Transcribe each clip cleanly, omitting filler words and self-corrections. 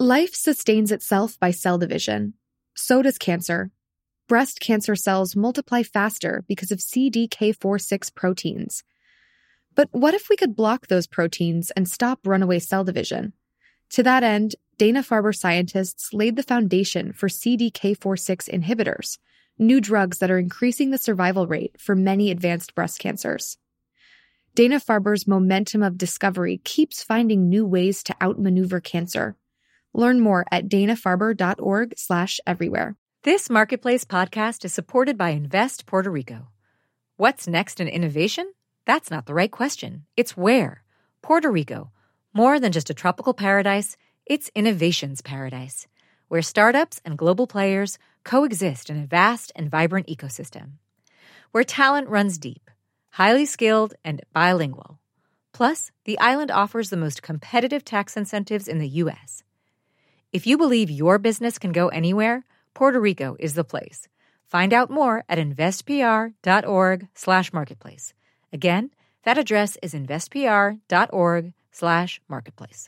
Life sustains itself by cell division. So does cancer. Breast cancer cells multiply faster because of CDK4/6 proteins. But what if we could block those proteins and stop runaway cell division? To that end, Dana-Farber scientists laid the foundation for CDK4/6 inhibitors, new drugs that are increasing the survival rate for many advanced breast cancers. Dana-Farber's momentum of discovery keeps finding new ways to outmaneuver cancer. Learn more at danafarber.org/everywhere. This Marketplace podcast is supported by Invest Puerto Rico. What's next in innovation? That's not the right question. It's where. Puerto Rico. More than just a tropical paradise, it's innovation's paradise, where startups and global players coexist in a vast and vibrant ecosystem. Where talent runs deep, highly skilled, and bilingual. Plus, the island offers the most competitive tax incentives in the U.S. If you believe your business can go anywhere, Puerto Rico is the place. Find out more at investpr.org/marketplace. Again, that address is investpr.org/marketplace.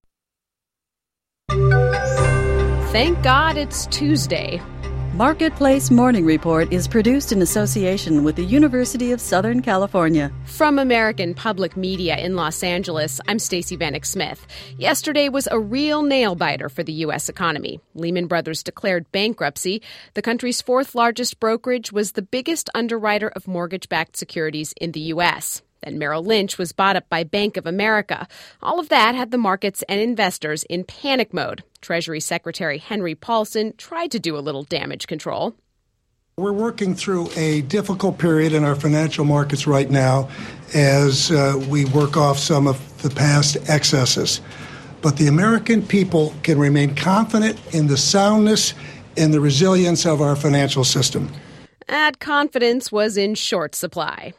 Thank God it's Tuesday. Marketplace Morning Report is produced in association with the University of Southern California. From American Public Media in Los Angeles, I'm Stacey Vanek Smith. Yesterday was a real nail-biter for the U.S. economy. Lehman Brothers declared bankruptcy. The country's fourth largest brokerage was the biggest underwriter of mortgage-backed securities in the U.S. Then Merrill Lynch was bought up by Bank of America. All of that had the markets and investors in panic mode. Treasury Secretary Henry Paulson tried to do a little damage control. We're working through a difficult period in our financial markets right now as we work off some of the past excesses. But the American people can remain confident in the soundness and the resilience of our financial system. That confidence was in short supply.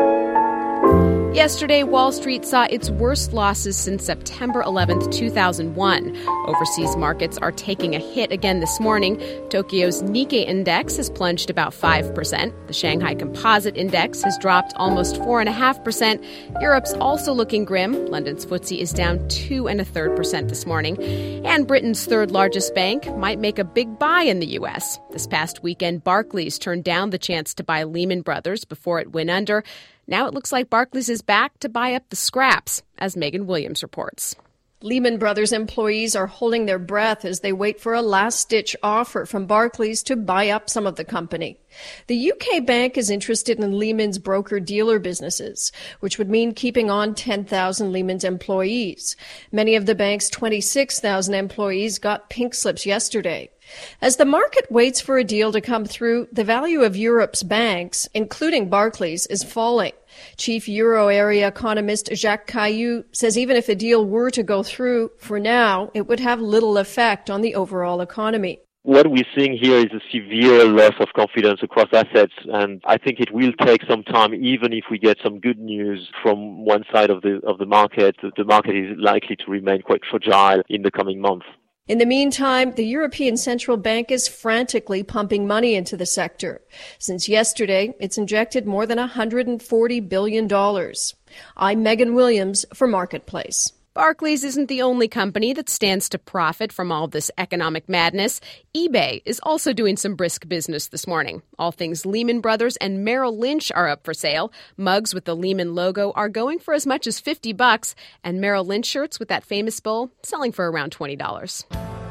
Yesterday, Wall Street saw its worst losses since September 11th, 2001. Overseas markets are taking a hit again this morning. Tokyo's Nikkei index has plunged about 5%. The Shanghai Composite Index has dropped almost 4.5%. Europe's also looking grim. London's FTSE is down 2.33% this morning. And Britain's third largest bank might make a big buy in the U.S. This past weekend, Barclays turned down the chance to buy Lehman Brothers before it went under. Now it looks like Barclays is back to buy up the scraps, as Megan Williams reports. Lehman Brothers employees are holding their breath as they wait for a last-ditch offer from Barclays to buy up some of the company. The UK bank is interested in Lehman's broker-dealer businesses, which would mean keeping on 10,000 Lehman's employees. Many of the bank's 26,000 employees got pink slips yesterday. As the market waits for a deal to come through, the value of Europe's banks, including Barclays, is falling. Chief Euro area economist Jacques Caillou says even if a deal were to go through, for now, it would have little effect on the overall economy. What we're seeing here is a severe loss of confidence across assets, and I think it will take some time, even if we get some good news from one side of the market. The market is likely to remain quite fragile in the coming months. In the meantime, the European Central Bank is frantically pumping money into the sector. Since yesterday, it's injected more than $140 billion. I'm Megan Williams for Marketplace. Barclays isn't the only company that stands to profit from all this economic madness. eBay is also doing some brisk business this morning. All things Lehman Brothers and Merrill Lynch are up for sale. Mugs with the Lehman logo are going for as much as $50, and Merrill Lynch shirts with that famous bull selling for around $20.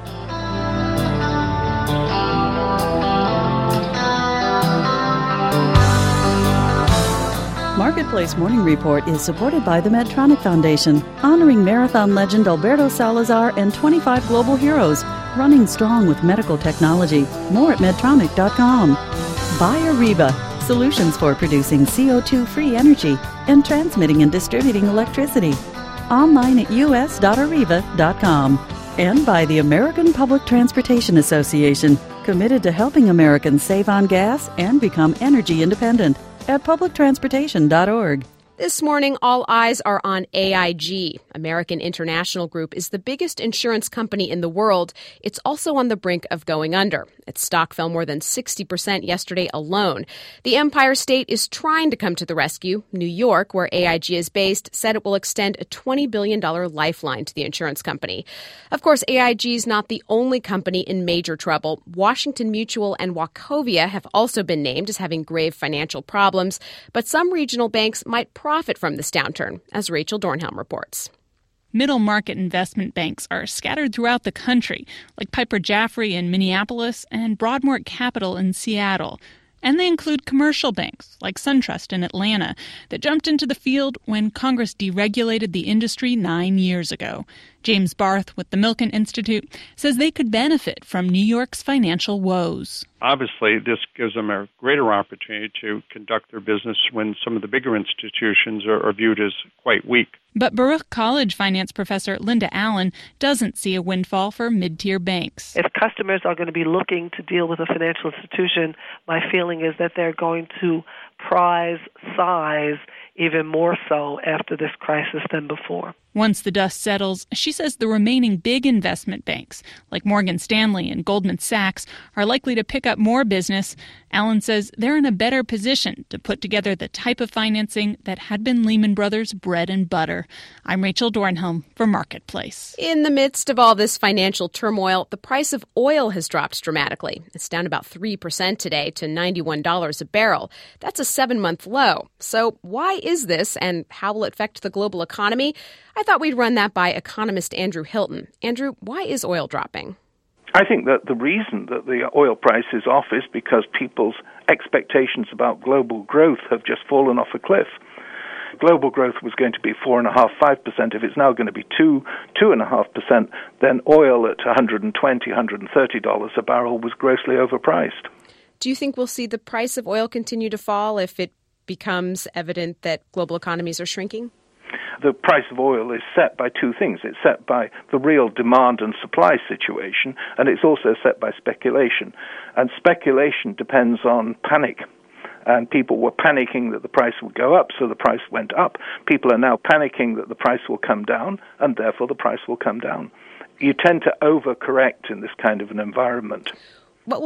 Marketplace Morning Report is supported by the Medtronic Foundation, honoring marathon legend Alberto Salazar and 25 global heroes, running strong with medical technology. More at Medtronic.com. Buy Ariba, solutions for producing CO2-free energy and transmitting and distributing electricity. Online at us.ariba.com. And by the American Public Transportation Association, committed to helping Americans save on gas and become energy independent. At publictransportation.org. This morning, all eyes are on AIG. American International Group is the biggest insurance company in the world. It's also on the brink of going under. Its stock fell more than 60% yesterday alone. The Empire State is trying to come to the rescue. New York, where AIG is based, said it will extend a $20 billion lifeline to the insurance company. Of course, AIG is not the only company in major trouble. Washington Mutual and Wachovia have also been named as having grave financial problems, but some regional banks might profit from this downturn, as Rachel Dornhelm reports. Middle market investment banks are scattered throughout the country, like Piper Jaffray in Minneapolis and Broadmoor Capital in Seattle. And they include commercial banks, like SunTrust in Atlanta, that jumped into the field when Congress deregulated the industry 9 years ago. James Barth with the Milken Institute says they could benefit from New York's financial woes. Obviously, this gives them a greater opportunity to conduct their business when some of the bigger institutions are viewed as quite weak. But Baruch College finance professor Linda Allen doesn't see a windfall for mid-tier banks. If customers are going to be looking to deal with a financial institution, my feeling is that they're going to prize size even more so after this crisis than before. Once the dust settles, she says the remaining big investment banks, like Morgan Stanley and Goldman Sachs, are likely to pick up more business. Allen says they're in a better position to put together the type of financing that had been Lehman Brothers' bread and butter. I'm Rachel Dornhelm for Marketplace. In the midst of all this financial turmoil, the price of oil has dropped dramatically. It's down about 3% today to $91 a barrel. That's a 7-month low. So why is this, and how will it affect the global economy? I thought we'd run that by economist Andrew Hilton. Andrew, why is oil dropping? I think that the reason that the oil price is off is because people's expectations about global growth have just fallen off a cliff. Global growth was going to be 4.5%, 5%. If it's now going to be 2.5%, then oil at $120, $130 a barrel was grossly overpriced. Do you think we'll see the price of oil continue to fall if it becomes evident that global economies are shrinking? The price of oil is set by two things. It's set by the real demand and supply situation, and it's also set by speculation. And speculation depends on panic. And people were panicking that the price would go up, so the price went up. People are now panicking that the price will come down, and therefore the price will come down. You tend to overcorrect in this kind of an environment. What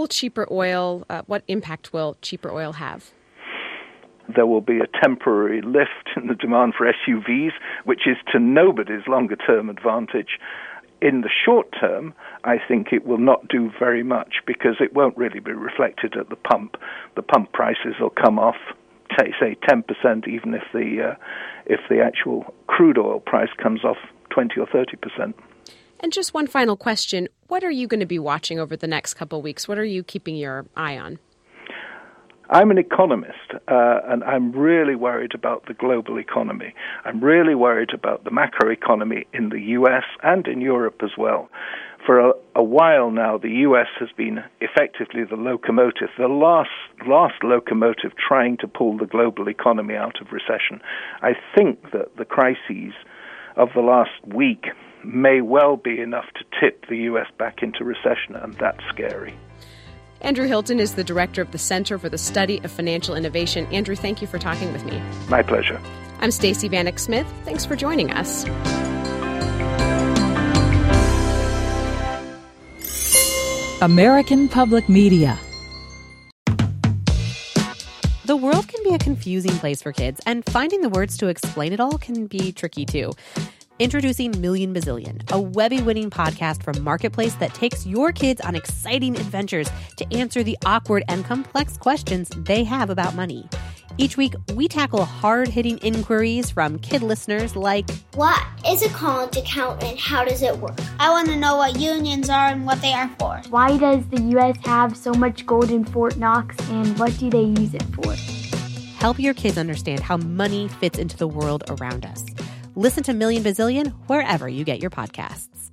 impact will cheaper oil have? There will be a temporary lift in the demand for SUVs, which is to nobody's longer-term advantage. In the short term, I think it will not do very much because it won't really be reflected at the pump. The pump prices will come off, say 10%, even if the actual crude oil price comes off 20 or 30%. And just one final question. What are you going to be watching over the next couple of weeks? What are you keeping your eye on? I'm an economist, and I'm really worried about the global economy. I'm really worried about the macroeconomy in the U.S. and in Europe as well. For a while now, the U.S. has been effectively the locomotive, the last locomotive trying to pull the global economy out of recession. I think that the crises of the last week may well be enough to tip the U.S. back into recession, and that's scary. Andrew Hilton is the director of the Center for the Study of Financial Innovation. Andrew, thank you for talking with me. My pleasure. I'm Stacey Vanek Smith. Thanks for joining us. American Public Media. The world can be a confusing place for kids, and finding the words to explain it all can be tricky too. Introducing Million Bazillion, a Webby-winning podcast from Marketplace that takes your kids on exciting adventures to answer the awkward and complex questions they have about money. Each week, we tackle hard-hitting inquiries from kid listeners like, what is a college account and how does it work? I want to know what unions are and what they are for. Why does the U.S. have so much gold in Fort Knox and what do they use it for? Help your kids understand how money fits into the world around us. Listen to Million Bazillion wherever you get your podcasts.